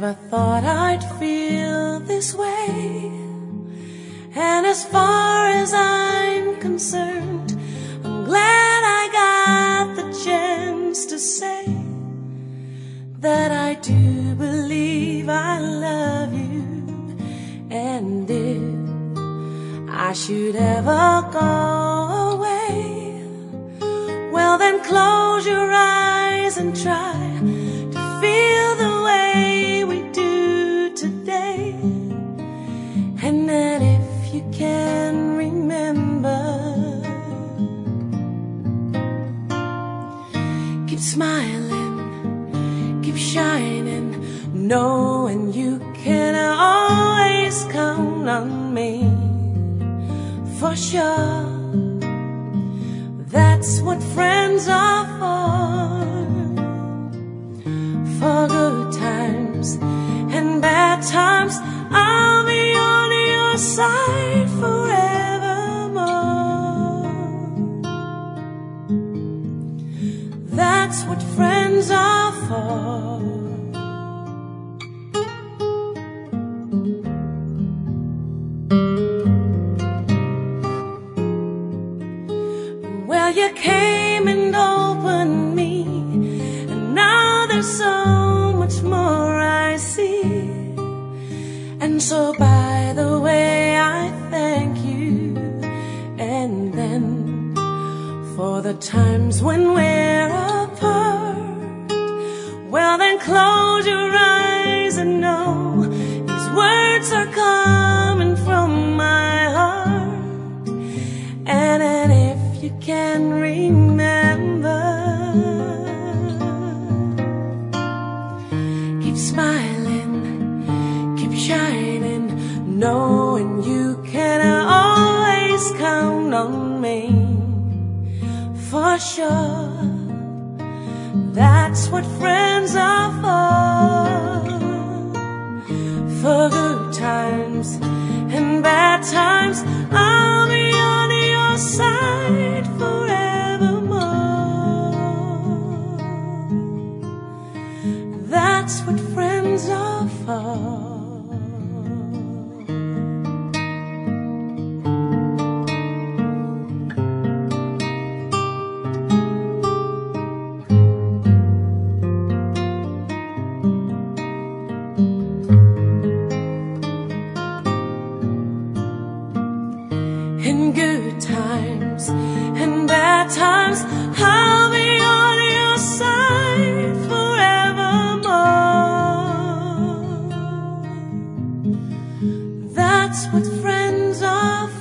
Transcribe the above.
Never thought I'd feel this way. And as far as I'm concerned, I'm glad I got the chance to say that I do believe I love you. And if I should ever go away, well then close your eyes and try to feel the way we do today. And then if you can remember, keep smiling, keep shining, knowing you can always count on me. For sure, that's what friends are for good times and bad times. I'll be on your side forevermore. That's what friends are for. Well, you came and opened me, and now there's so much more I see. And so by the way, I thank you. And then for the times when we're apart, well then close your eyes and know these words are coming from my heart. And then if you can remember, keep smiling, keep shining, knowing you can always count on me. For sure, that's what friends are for good times and bad times. I'll be on your side forevermore. That's what friends are for. In good times and bad times, I'll be on your side forevermore. That's what friends are for.